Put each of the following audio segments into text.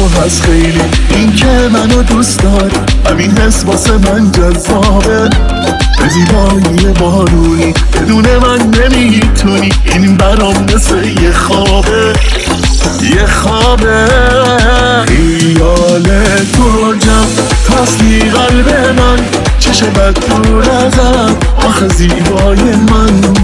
تو هست خیلی، این که منو دوست داری، همین حس واسه من جذابه. به زیبایی بارونی بدون من نمیتونی، این برام مثل یه خوابه، یه خوابه. خیال تو جمع فصلی قلب من، چشم بد دور ازم آخه زیبای من.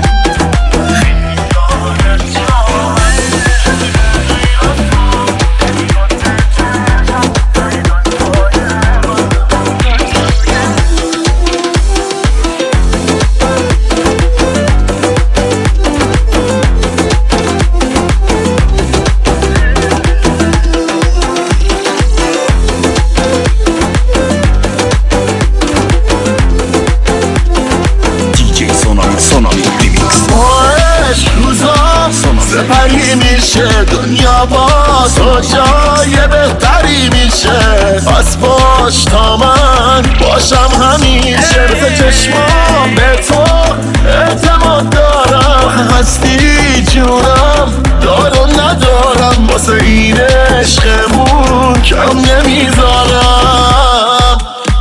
سپری میشه دنیا با تو جای بهتری میشه، پس باش تا من باشم همیشه. مثل چشمام به تو اعتماد دارم، هستی جونم دارم ندارم، واسه این عشقمون کم نمیذارم.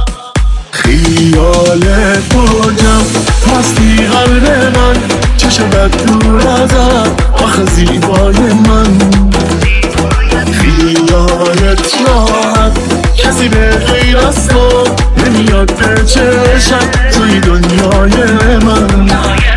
خیال تو جمع هستی قلب من، چشم بد دور ازم آخه زیبای من. خیالت راحت کسی به غیر از تو نمیاد به چشم توی دنیای من.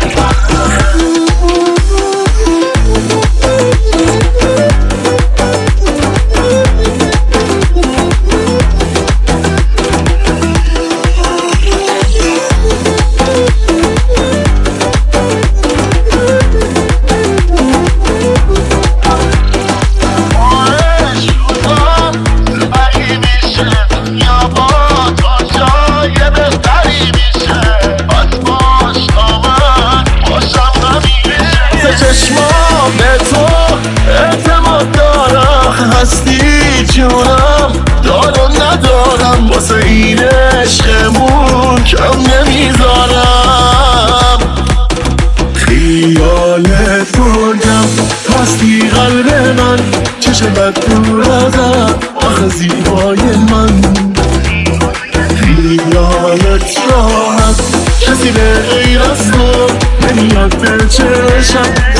چشمام به تو اعتماد دارم، هستی جونم دارم ندارم، واسه این عشقمون کم نمیذارم. خیال تو جمع هستی قلب من، چشم بد دور ازم آخه زیبای من. خیالت راحت کسی به غیر از تو نمیاد به چشم